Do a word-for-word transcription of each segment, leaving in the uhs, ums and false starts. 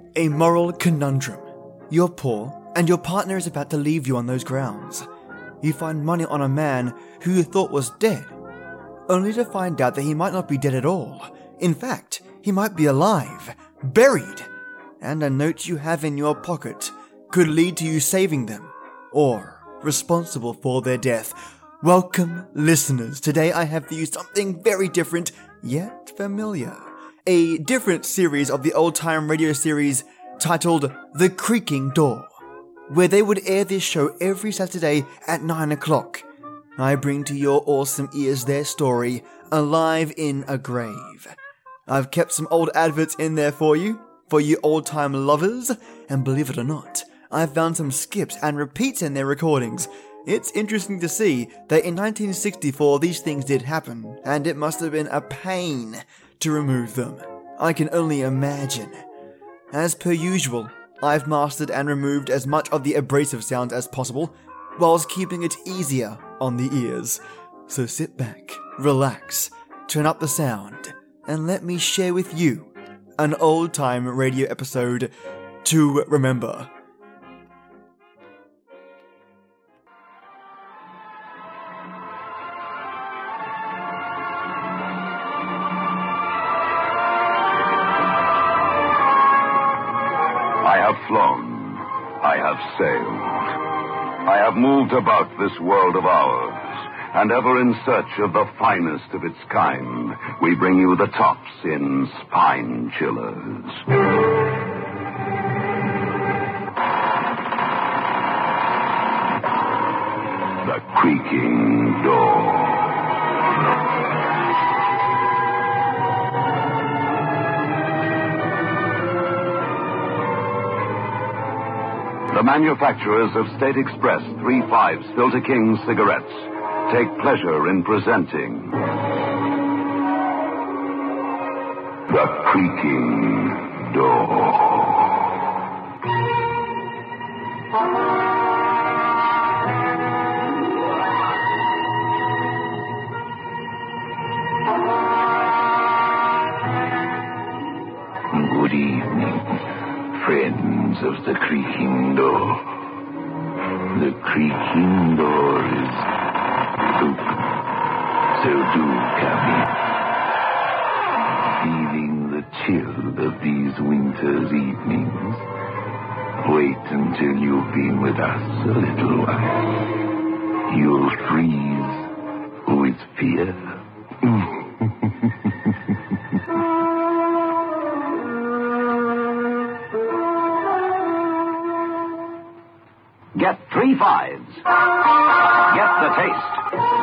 A moral conundrum. You're poor, and your partner is about to leave you on those grounds. You find money on a man who you thought was dead, only to find out that he might not be dead at all. In fact, he might be alive, buried, and a note you have in your pocket could lead to you saving them, or responsible for their death. Welcome, listeners. Today I have for you something very different, yet familiar. A different series of the old-time radio series titled The Creaking Door, where they would air this show every Saturday at nine o'clock. I bring to your awesome ears their story, Alive in a Grave. I've kept some old adverts in there for you, for you old-time lovers, and believe it or not, I've found some skips and repeats in their recordings. It's interesting to see that in nineteen sixty-four these things did happen, and it must have been a pain to remove them. I can only imagine. As per usual, I've mastered and removed as much of the abrasive sound as possible, whilst keeping it easier on the ears. So sit back, relax, turn up the sound, and let me share with you an old-time radio episode to remember. I have flown. I have sailed. I have moved about this world of ours, and ever in search of the finest of its kind, we bring you the tops in Spine Chillers. The Creaking Door. The manufacturers of State Express three five Filter King cigarettes take pleasure in presenting The Creaking Door. Good evening, friends of the Creaking Door. The Creaking Door is open, so do come in. Feeling the chill of these winter's evenings? Wait until you've been with us a little while. You'll freeze with fear. Get three fives. Get the taste.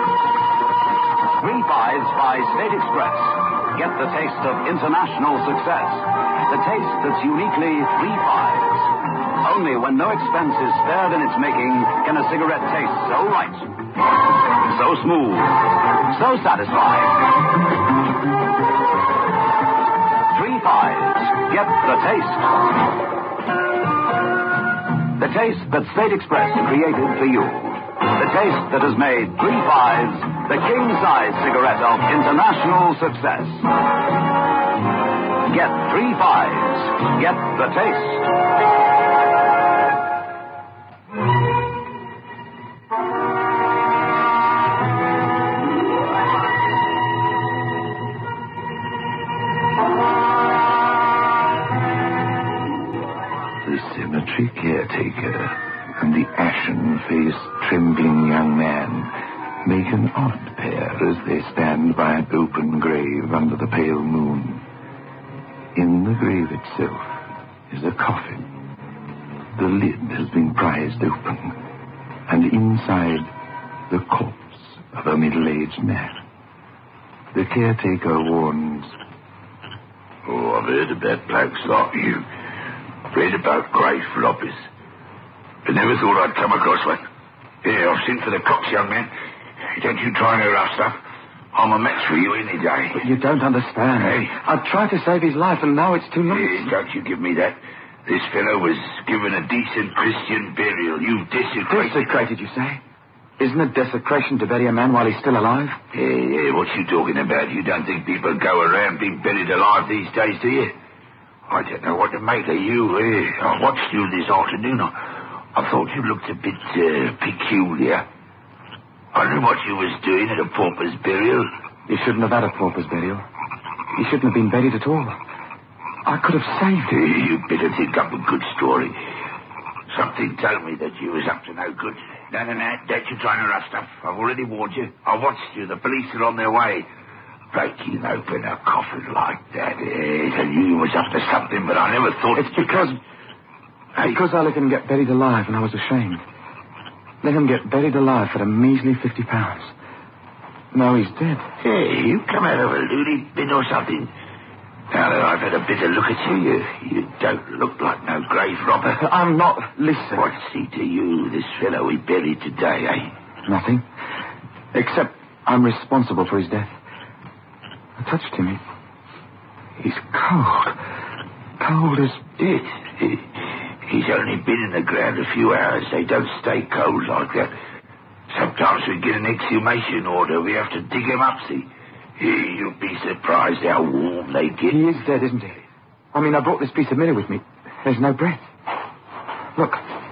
Three fives by State Express. Get the taste of international success. The taste that's uniquely three fives. Only when no expense is spared in its making can a cigarette taste so right, so smooth, so satisfying. Three fives. Get the taste. The taste that State Express created for you. The taste that has made three fives the king-size cigarette of international success. Get three fives. Get the taste. The caretaker and the ashen-faced, trembling young man make an odd pair as they stand by an open grave under the pale moon. In the grave itself is a coffin. The lid has been prized open, and inside the corpse of a middle-aged man. The caretaker warns, "Oh, I've heard about blokes like you. Read about grave floppers. I never thought I'd come across one. Here, I've sent for the cops, young man. Don't you try no rough stuff. I'm a match for you any day." But you don't understand. Hey? I tried to save his life, and now it's too late. Hey, don't you give me that. This fellow was given a decent Christian burial. You desecrated... Desecrated, you say? Isn't it desecration to bury a man while he's still alive? Hey, hey, what you talking about? You don't think people go around being buried alive these days, do you? I don't know what to make of you. Eh? I watched you this afternoon. I, I thought you looked a bit uh, peculiar. I knew what you was doing at a pauper's burial. You shouldn't have had a pauper's burial. You shouldn't have been buried at all. I could have saved you. You'd better think up a good story. Something told me that you was up to no good. No, no, no, don't you try to rush stuff. I've already warned you. I watched you. The police are on their way. Breaking open a coffin like that, eh? I knew you was up to something, but I never thought... It's because... Hey. Because I let him get buried alive and I was ashamed. Let him get buried alive for a measly fifty pounds. Now he's dead. Hey, you come out of a loony bin or something. Now that I've had a better look at you, you, you don't look like no grave robber. I'm not... Listen. What's he to you, this fellow we buried today, eh? Nothing. Except I'm responsible for his death. I touched him. He, he's cold. Cold as... It, it, he's only been in the ground a few hours. They don't stay cold like that. Sometimes we get an exhumation order. We have to dig him up, see? You'll be surprised how warm they get. He is dead, isn't he? I mean, I brought this piece of mirror with me. There's no breath. Look.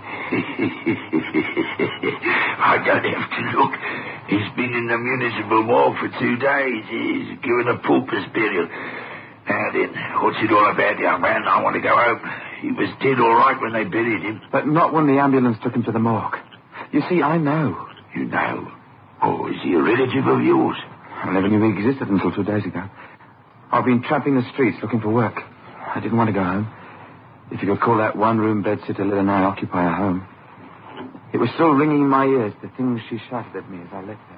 I don't have to look. He's been in the municipal ward for two days. He's given a pauper's burial. Now then, what's it all about, young man? I want to go home. He was dead all right when they buried him. But not when the ambulance took him to the morgue. You see, I know. You know? Oh, is he a relative of yours? I never knew he existed until two days ago. I've been tramping the streets looking for work. I didn't want to go home. If you could call that one-room bed-sitter Lil and I occupy a home. It was still ringing in my ears, the things she shouted at me as I left them.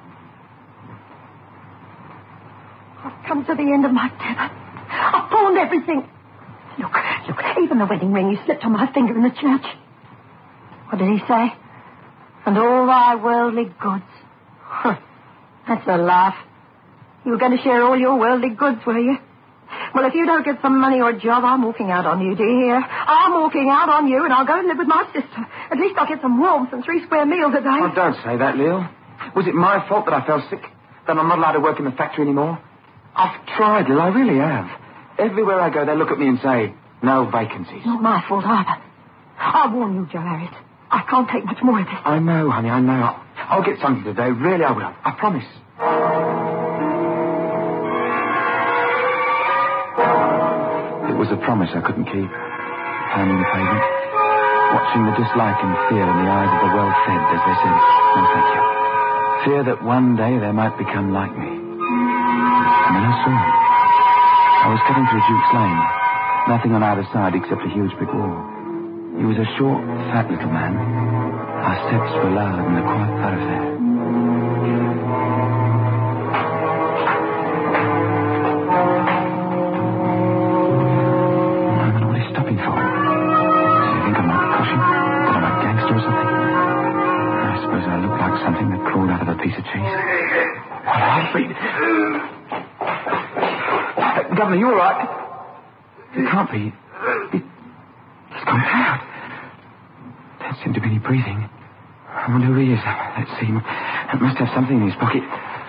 I've come to the end of my tether. I've pawned everything. Look, look, even the wedding ring you slipped on my finger in the church. What did he say? And all thy worldly goods. Huh. That's a laugh. You were going to share all your worldly goods, were you? Well, if you don't get some money or a job, I'm walking out on you, do you hear? I'm walking out on you, and I'll go and live with my sister. At least I'll get some warmth and three square meals a day. Oh, don't say that, Lil. Was it my fault that I fell sick? That I'm not allowed to work in the factory anymore? I've tried, Lil, I really have. Everywhere I go, they look at me and say, no vacancies. Not my fault either. I warn you, Joe Harris. I can't take much more of this. I know, honey, I know. I'll, I'll get something today. Really, I will. I promise. It was a promise I couldn't keep. Pounding the pavement. Watching the dislike and fear in the eyes of the well-fed as they said, no, thank you. Fear that one day they might become like me. And then I saw him. I was cutting through Duke's Lane. Nothing on either side except a huge brick wall. He was a short, fat little man. Our steps were loud in the quiet thoroughfare. Moment, what are you stopping for? Do you think I'm like a cushion? That I'm a gangster or something? I suppose I look like something that crawled out of a piece of cheese. What are you? Uh, Governor, you all right? It can't be. It, it's gone out. Don't seem to be any breathing. I wonder who he is. Let's see. It must have something in his pocket.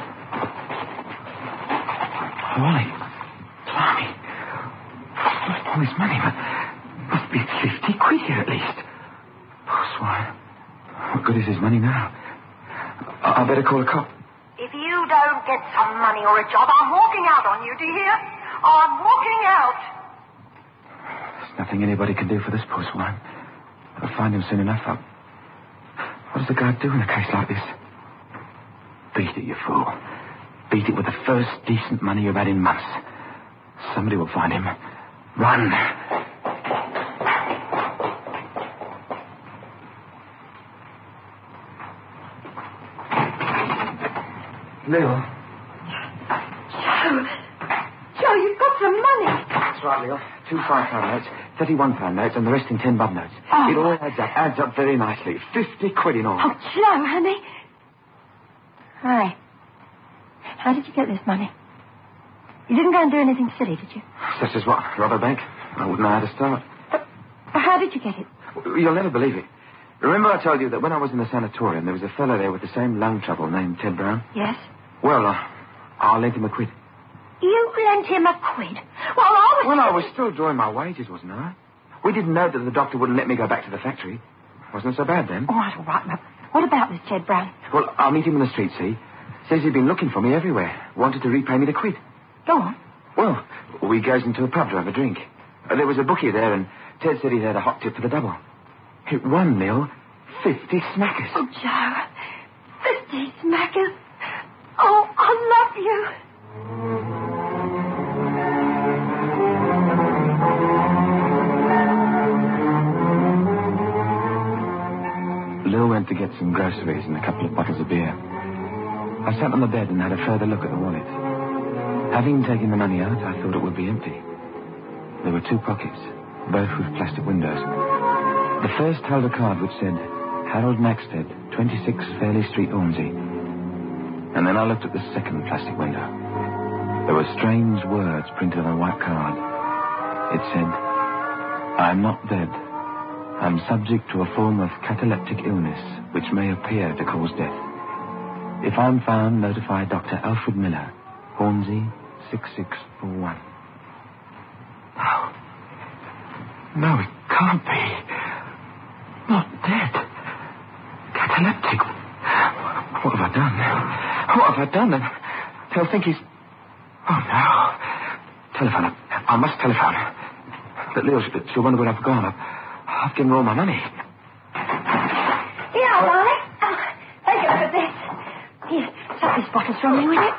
Holy. Blimey. All this money. Must be fifty quid here at least. Poor swine. What good is his money now? I, I better call a cop. If you don't get some money or a job, I'm walking out on you, do you hear? I'm walking out. There's nothing anybody can do for this poor swine. I'll find him soon enough. I'll... What does the guard do in a case like this? Beat it, you fool. Beat it with the first decent money you've had in months. Somebody will find him. Run. Lil. Joe. Joe, you've got some money. That's right, Lil. Two five-pound notes, thirty-one pound notes, and the rest in ten bob notes. Oh. It all adds up, adds up very nicely. Fifty quid in all. Oh, Joe, honey. Hi. How did you get this money? You didn't go and do anything silly, did you? Such as what? Rob a bank? I wouldn't know how to start. But, but how did you get it? You'll never believe it. Remember I told you that when I was in the sanatorium, there was a fellow there with the same lung trouble named Ted Brown? Yes. Well, uh, I lent him a quid. You lent him a quid? While I was... Well, I was still drawing my wages, wasn't I? We didn't know that the doctor wouldn't let me go back to the factory. Wasn't so bad then. All right, all right, Mum. What about this Ted Brown? Well, I'll meet him in the street, see? Says he'd been looking for me everywhere. Wanted to repay me the quid. Go on. Well, we goes into a pub to have a drink. Uh, there was a bookie there, and Ted said he'd had a hot tip for the double. It won Neil fifty smackers. Oh, Joe. Fifty smackers. Oh, I love you. Lil went to get some groceries and a couple of bottles of beer. I sat on the bed and had a further look at the wallet. Having taken the money out, I thought it would be empty. There were two pockets, both with plastic windows. The first held a card which said, Harold Maxted, twenty-six Fairley Street, Hornsey. And then I looked at the second plastic window. There were strange words printed on a white card. It said, I'm not dead. I'm subject to a form of cataleptic illness which may appear to cause death. If I'm found, notify Doctor Alfred Miller, Hornsey, six six four one. No. No, it can't be. Not dead. Cataleptic. What have I done? What have I done? They'll think he's... Oh, no. Telephone. I must telephone. But Lil, she'll wonder where I've gone. I've, I've given her all my money. Yeah, Wally. Oh, take a look at this. Here, suck these bottles from me, will you?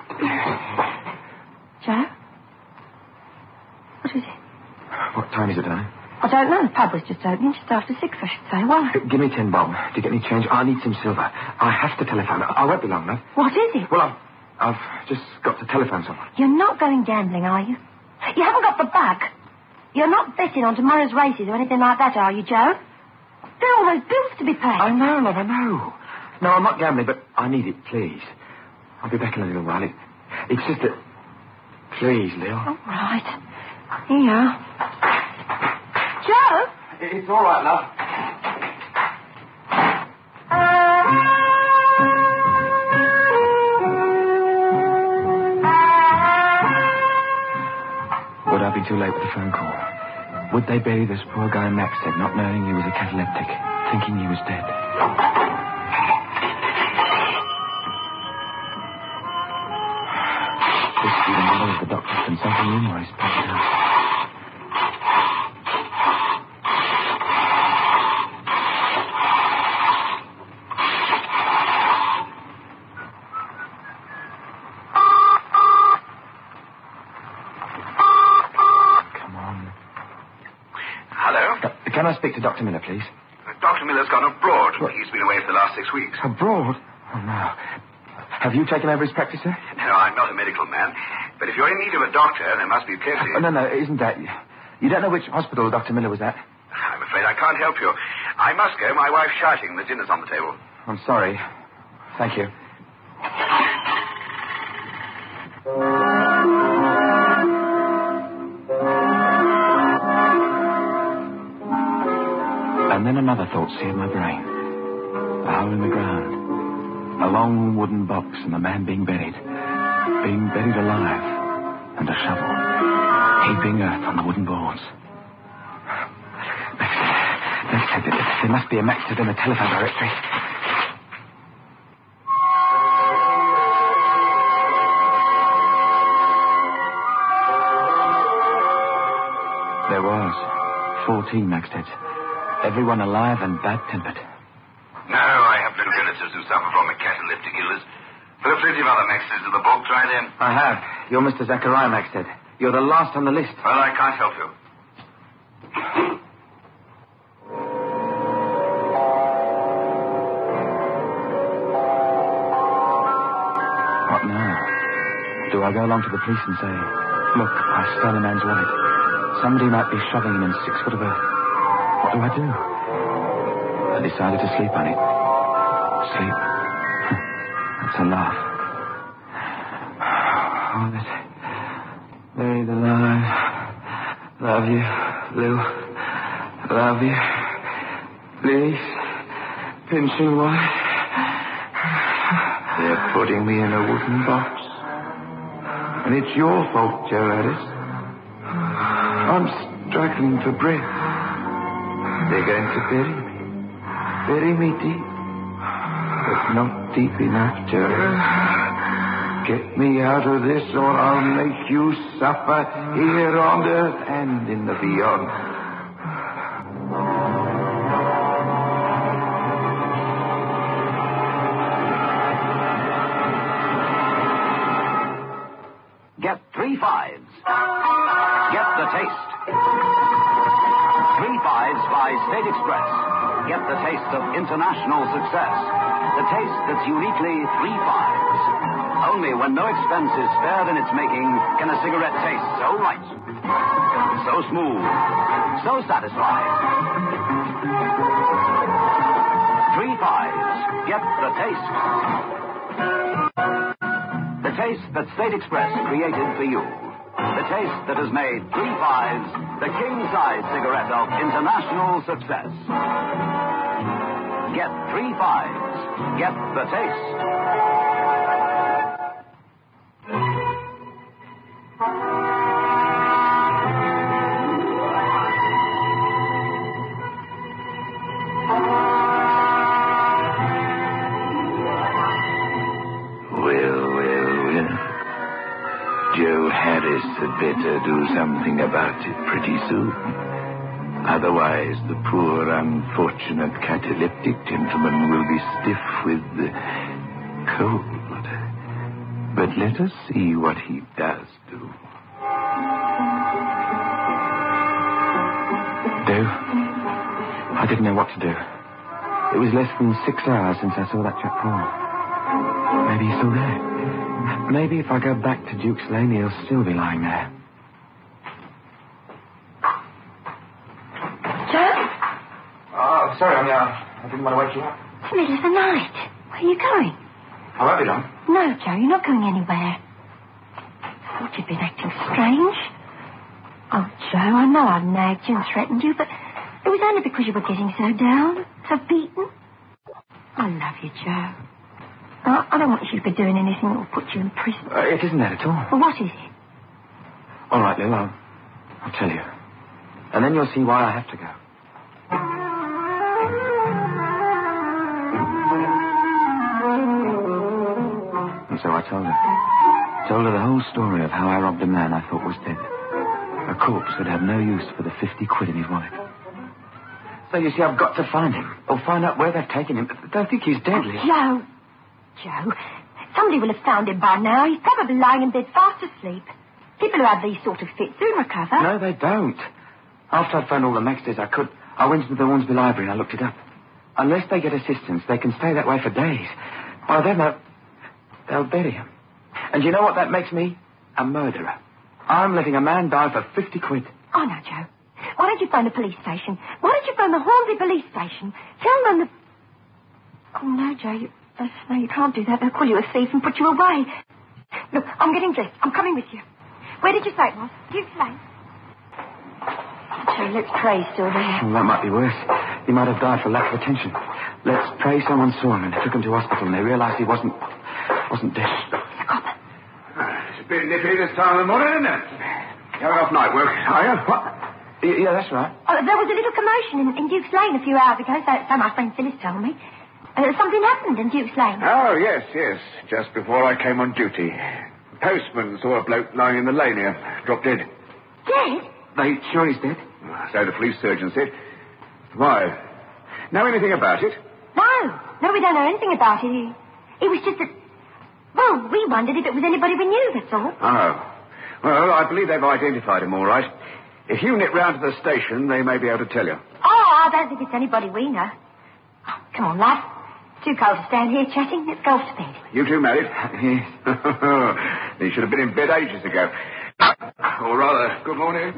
Joe? What is it? What time is it, darling? I don't know. The pub was just opening. Just after six, I should say. Why? Uh, give me ten bob. Do you get any change? I need some silver. I have to telephone. I won't be long, love. What is it? Well, I've, I've just got to telephone someone. You're not going gambling, are you? You haven't got the bug. You're not betting on tomorrow's races or anything like that, are you, Joe? There are all those bills to be paid. I know, love, I know. No, I'm not gambling, but I need it, please. I'll be back in a little while. It, it's just that... Please, Lil. All right. Here you are. Joe? It's all right, love. Would I be too late with the phone call? Would they bury this poor guy Maxted, not knowing he was a cataleptic, thinking he was dead? This be the number of the doctor's consulting room or his private house. Can I speak to Doctor Miller, please? Uh, Doctor Miller's gone abroad. What? He's been away for the last six weeks. Abroad? Oh, no. Have you taken over his practice, sir? No, I'm not a medical man. But if you're in need of a doctor, there must be plenty. Oh, no, no, isn't that... You don't know which hospital Doctor Miller was at? I'm afraid I can't help you. I must go. My wife's shouting. The dinner's on the table. I'm sorry. Thank you. And then another thought seared my brain. A hole in the ground. A long wooden box and a man being buried. Being buried alive. And a shovel. Heaping earth on the wooden boards. There must be a Maxted in the telephone directory. There was. Fourteen Maxteds. Everyone alive and bad-tempered. No, I have no relatives who suffer from a cataleptic illness. There are plenty of other Maxteds in the book. Try them. I have. You're Mister Zachariah Maxted. You're the last on the list. Well, I can't help you. What now? Do I go along to the police and say, look, I stole a man's wallet. Somebody might be shoving him in six foot of earth. What do I do? I decided to sleep on it. Sleep. That's a laugh. Oh, that's buried alive. Love you, Lil. Love you. Please. Pinching wife. They're putting me in a wooden box. And it's your fault, Joe Harris. I'm struggling for breath. They're going to bury me. Bury me deep. But not deep enough, Joe. Get me out of this or I'll make you suffer here on earth and in the beyond. Get three fives. Get the taste. Three fives by State Express. Get the taste of international success. The taste that's uniquely three fives. Only when no expense is spared in its making can a cigarette taste so right, so smooth, so satisfying. Three fives. Get the taste. The taste that State Express created for you. The taste that has made three fives the king-size cigarette of international success. Get three fives. Get the taste. Joe Harris had better do something about it pretty soon. Otherwise, the poor, unfortunate cataleptic gentleman will be stiff with the cold. But let us see what he does do. Do? I didn't know what to do. It was less than six hours since I saw that chap Paul. Maybe he's still there. Maybe if I go back to Duke's Lane, he'll still be lying there. Joe? Oh, sorry, I mean, I, I didn't want to wake you up. It's the middle of the night. Where are you going? I won't be long. No, Joe, you're not going anywhere. I thought you'd been acting strange. Oh, Joe, I know I've nagged you and threatened you, but it was only because you were getting so down, so beaten. I love you, Joe. I, I don't want you to be doing anything that will put you in prison. Uh, it isn't that at all. Well, what is it? All right, Lou, I'll, I'll tell you. And then you'll see why I have to go. And so I told her. Told her the whole story of how I robbed a man I thought was dead. A corpse that had no use for the fifty quid in his wallet. So you see, I've got to find him. Or find out where they've taken him. They think he's dead, Lou. Joe. Joe. Somebody will have found him by now. He's probably lying in bed fast asleep. People who have these sort of fits soon recover. No, they don't. After I'd phoned all the Maxters I could, I went into the Hornsby Library and I looked it up. Unless they get assistance, they can stay that way for days. By then, they'll, they'll bury him. And you know what that makes me? A murderer. I'm letting a man die for fifty quid. Oh, no, Joe. Why don't you phone the police station? Why don't you phone the Hornsby police station? Tell them that... Oh, no, Joe, you... No, you can't do that. They'll call you a thief and put you away. Look, I'm getting dressed. I'm coming with you. Where did you say it was? Duke's Lane. Oh, Joe, let's pray he's still there. Well, that might be worse. He might have died for lack of attention. Let's pray someone saw him and took him to hospital and they realized he wasn't... wasn't dead. It's a copper. It's a bit nippy this time of the morning, isn't it? Going off night work, are you? What? Yeah, yeah, that's right. Oh, there was a little commotion in, in Duke's Lane a few hours ago, so, so my friend Phyllis told me. Uh, something happened in Duke's Lane. Oh, yes, yes. Just before I came on duty. Postman saw a bloke lying in the lane here, dropped dead. Dead? They sure he's dead? So the police surgeon said. Why? Know anything about it? No. No, we don't know anything about it. It was just that... Well, we wondered if it was anybody we knew, that's all. Oh. Well, I believe they've identified him all right. If you nip round to the station, they may be able to tell you. Oh, I don't think it's anybody we know. Oh, come on, lad. Too cold to stand here chatting. Let's go off to bed. You two married? Yes. You should have been in bed ages ago. Or rather, good morning.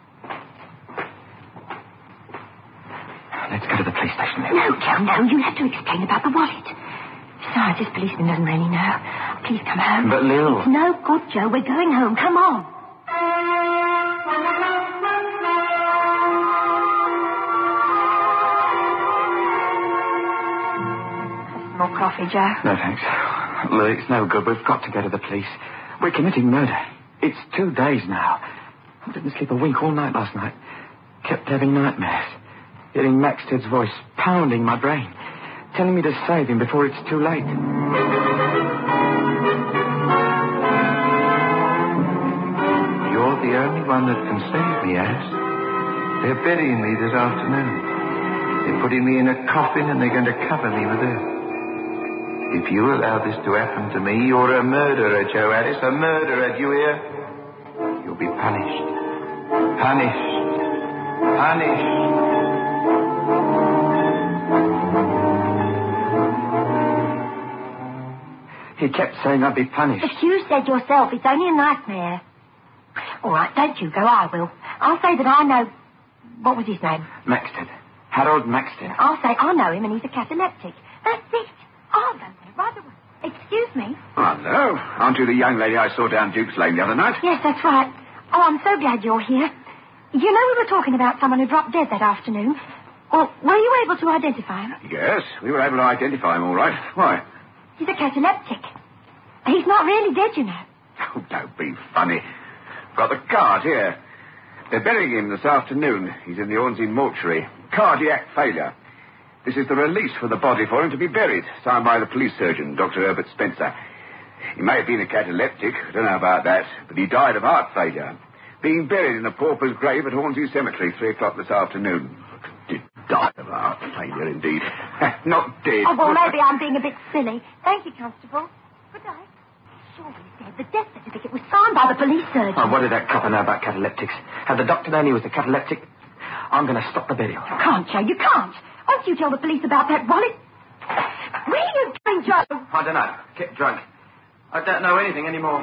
Let's go to the police station then. No, Joe, no. You'll have to explain about the wallet. Besides, this policeman doesn't really know. Please come home. But, Lil... It's no good, Joe. We're going home. Come on. More coffee, Joe? No, thanks. Look, it's no good. We've got to go to the police. We're committing murder. It's two days now. I didn't sleep a wink all night last night. Kept having nightmares. Hearing Maxted's voice pounding my brain, telling me to save him before it's too late. You're the only one that can save me, Alice. They're burying me this afternoon. They're putting me in a coffin and they're going to cover me with earth. If you allow this to happen to me, you're a murderer, Joe Alice. A murderer, do you hear? You'll be punished. Punished. Punished. He kept saying I'd be punished. But you said yourself it's only a nightmare. All right, don't you go, I will. I'll say that I know... What was his name? Maxted. Harold Maxted. I'll say I know him and he's a cataleptic. That's it. I'll go there right away. Excuse me. Hello. Aren't you the young lady I saw down Duke's Lane the other night? Yes, that's right. Oh, I'm so glad you're here. You know we were talking about someone who dropped dead that afternoon. Well, were you able to identify him? Yes, we were able to identify him all right. Why? He's a cataleptic. He's not really dead, you know. Oh, don't be funny. Got the card here. They're burying him this afternoon. He's in the Ornsey mortuary. Cardiac failure. This is the release for the body for him to be buried, signed by the police surgeon, Doctor Herbert Spencer. He may have been a cataleptic, I don't know about that, but he died of heart failure, being buried in a pauper's grave at Hornsey Cemetery, three o'clock this afternoon. Did die of heart failure, indeed. Not dead. Oh, well, maybe I'm being a bit silly. Thank you, Constable. Good night. Sure he's dead. The death certificate was signed by the police surgeon. Oh, what did that copper know about cataleptics? Had the doctor known he was a cataleptic? I'm going to stop the burial. You can't, Joe. You can't. Won't you tell the police about that wallet? Where are you going, Joe? I don't know. Get drunk. I don't know anything anymore.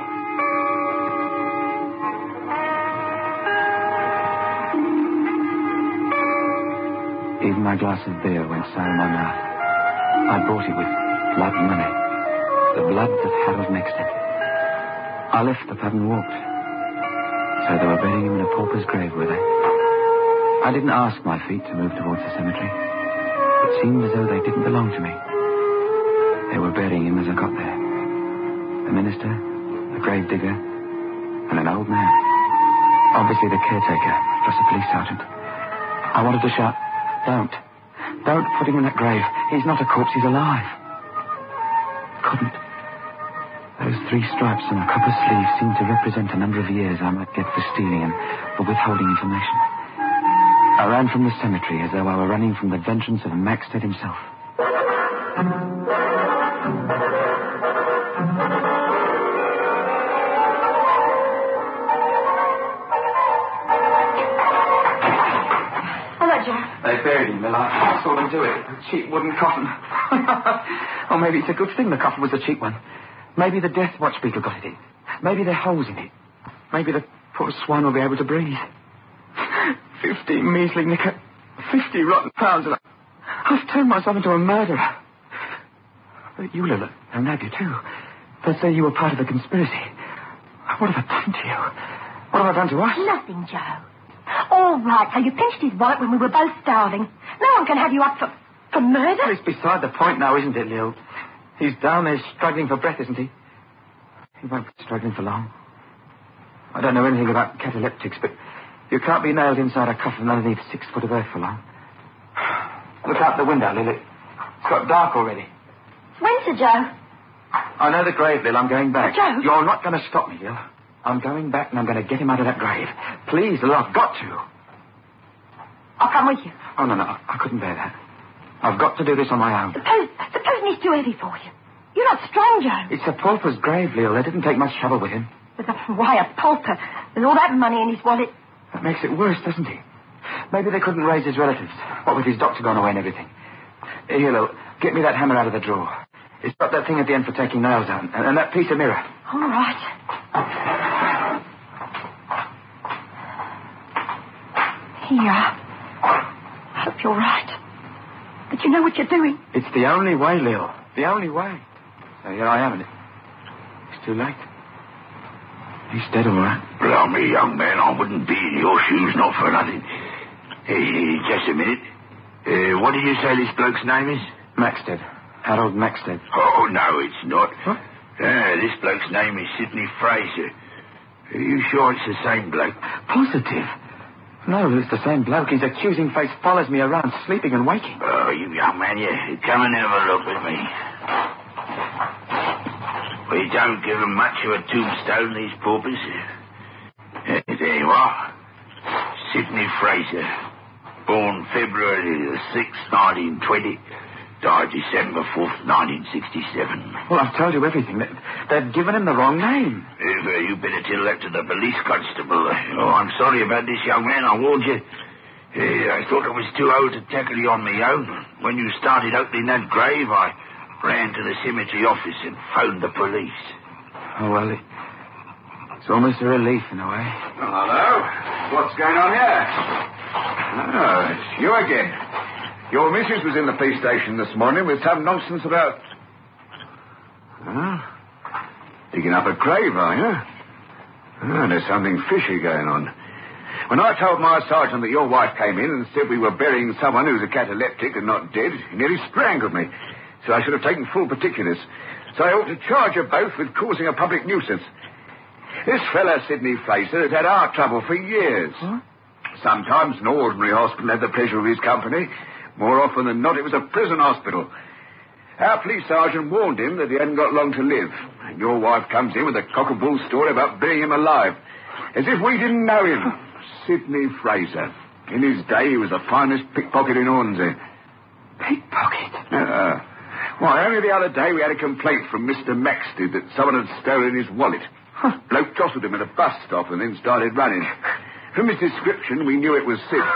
Even my glass of beer went sour in my mouth. I bought it with blood money. The blood of Harold Maxted. I left the pub and walked. So they were burying him in a pauper's grave, were they? I didn't ask my feet to move towards the cemetery. It seemed as though they didn't belong to me. They were burying him as I got there. A minister, a grave digger, and an old man. Obviously the caretaker, plus a police sergeant. I wanted to shout, don't. Don't put him in that grave. He's not a corpse, he's alive. Couldn't. Those three stripes on a copper sleeve seemed to represent a number of years I might get for stealing and for withholding information. I ran from the cemetery as though I were running from the vengeance of Maxted himself. Hello, Joe. They buried him, Miller. I saw them do it. A cheap wooden coffin. Or maybe it's a good thing the coffin was a cheap one. Maybe the death watch beetle got it in. Maybe there are holes in it. Maybe the poor swine will be able to breathe. Fifty measly nicker, fifty rotten pounds, and I've turned myself into a murderer. But you, Lila, they'll nab you too. They'll say you were part of the conspiracy. What have I done to you? What have I done to us? Nothing, Joe. All right, so you pinched his wallet when we were both starving. No one can have you up for, for murder. Well, it's beside the point now, isn't it, Lil? He's down there struggling for breath, isn't he? He won't be struggling for long. I don't know anything about cataleptics, but you can't be nailed inside a coffin underneath six foot of earth for long. Look out the window, Lil. It's got dark already. Winter, Joe. I know the grave, Lil. I'm going back. Joe. You're not going to stop me, Lil. I'm going back and I'm going to get him out of that grave. Please, Lil, I've got to. I'll come with you. Oh, no, no. I couldn't bear that. I've got to do this on my own. Suppose, suppose he's too heavy for you. You're not strong, Joe. It's a pauper's grave, Lil. They didn't take much trouble with him. But why a pauper? With all that money in his wallet. That makes it worse, doesn't it? Maybe they couldn't raise his relatives. What with his doctor gone away and everything. Here, Lil, get me that hammer out of the drawer. It's got that thing at the end for taking nails out, and, and that piece of mirror. All right. Here you are. I hope you're right. But you know what you're doing. It's the only way, Lil. The only way. So here I am, and it, it's too late. He's dead, all right. Blow me, young man, I wouldn't be in your shoes, not for nothing. Hey, just a minute. Uh, what did you say this bloke's name is? Maxted. Harold Maxted. Oh, no, it's not. What? Uh, this bloke's name is Sidney Fraser. Are you sure it's the same bloke? Positive. No, it's the same bloke. His accusing face follows me around, sleeping and waking. Oh, you young man, you come and have a look with me. We don't give them much of a tombstone, these paupers. There you are. Sidney Fraser. Born February the sixth, nineteen twenty. Died December fourth, nineteen sixty-seven. Well, I've told you everything. They've given him the wrong name. If uh, you better tell that to the police constable. Oh, I'm sorry about this, young man. I warned you. Uh, I thought I was too old to tackle you on my own. When you started opening that grave, I ran to the cemetery office and phoned the police. Oh, well, it, it's almost a relief in a way. Oh, hello. What's going on here? Oh, it's you again. Your missus was in the police station this morning with some nonsense about... Huh? Digging up a grave, are you? Oh, there's something fishy going on. When I told my sergeant that your wife came in and said we were burying someone who's a cataleptic and not dead, he nearly strangled me. So I should have taken full particulars. So I ought to charge you both with causing a public nuisance. This fella, Sidney Fraser, has had our trouble for years. Huh? Sometimes an ordinary hospital had the pleasure of his company. More often than not, it was a prison hospital. Our police sergeant warned him that he hadn't got long to live. And your wife comes in with a cock-a-bull story about burying him alive. As if we didn't know him. Sidney Fraser. In his day, he was the finest pickpocket in Hornsey. Pickpocket? Uh, why, only the other day we had a complaint from Mister Maxted that someone had stolen his wallet. Huh. Bloke jostled him at a bus stop and then started running. From his description, we knew it was Sid.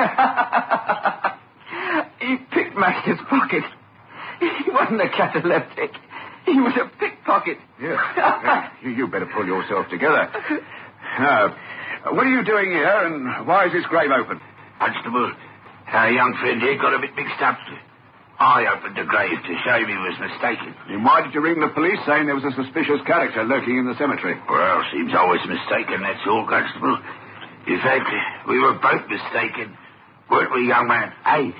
He picked Max's pocket. He wasn't a cataleptic. He was a pickpocket. Yeah. yeah. You, you better pull yourself together. Now, what are you doing here, and why is this grave open? Constable, our young friend here got a bit mixed up. I opened the grave to show him he was mistaken. Then why did you ring the police saying there was a suspicious character lurking in the cemetery? Well, seems I was mistaken, that's all, Constable. In fact, we were both mistaken. Weren't we, young man? Hey.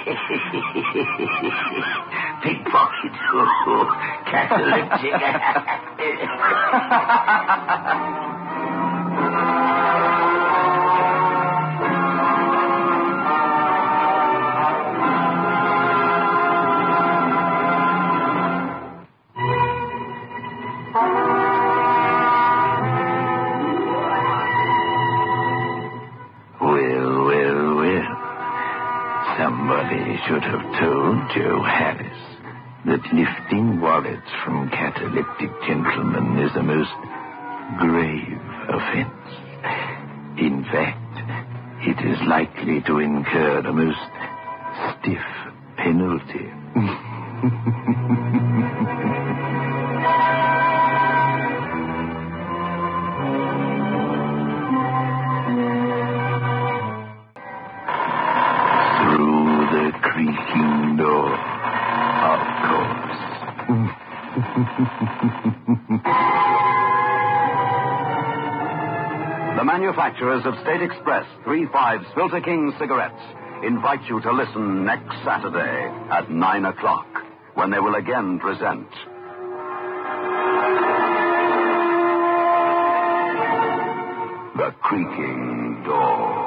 Pickpocket. Cataleptic. Somebody should have told Joe Harris that lifting wallets from cataleptic gentlemen is a most grave offense. In fact, it is likely to incur a most stiff penalty. Creaking door, of course. The manufacturers of State Express three fives Filter King cigarettes invite you to listen next Saturday at nine o'clock, when they will again present The Creaking Door.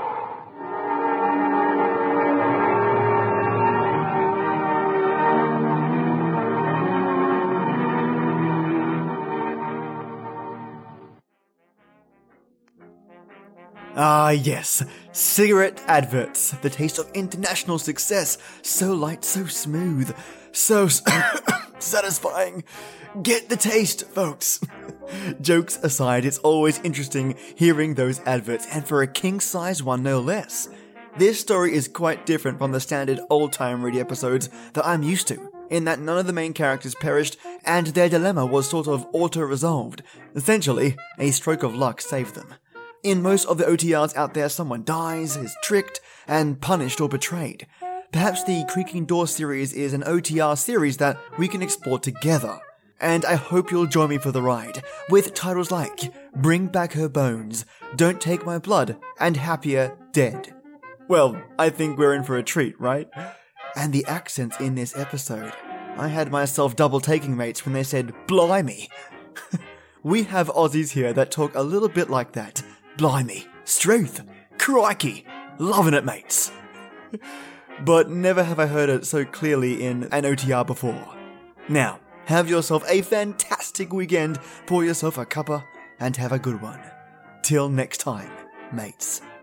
Ah, yes. Cigarette adverts. The taste of international success. So light, so smooth. So s- satisfying. Get the taste, folks. Jokes aside, it's always interesting hearing those adverts, and for a king-size one no less. This story is quite different from the standard old-time radio episodes that I'm used to, in that none of the main characters perished, and their dilemma was sort of auto-resolved. Essentially, a stroke of luck saved them. In most of the O T Rs out there, someone dies, is tricked, and punished or betrayed. Perhaps the Creaking Door series is an O T R series that we can explore together. And I hope you'll join me for the ride, with titles like Bring Back Her Bones, Don't Take My Blood, and Happier Dead. Well, I think we're in for a treat, right? And the accents in this episode. I had myself double taking mates when they said, blimey. we have Aussies here that talk a little bit like that. Blimey, Struth, crikey, loving it, mates. But never have I heard it so clearly in an O T R before. Now, have yourself a fantastic weekend, pour yourself a cuppa, and have a good one. Till next time, mates.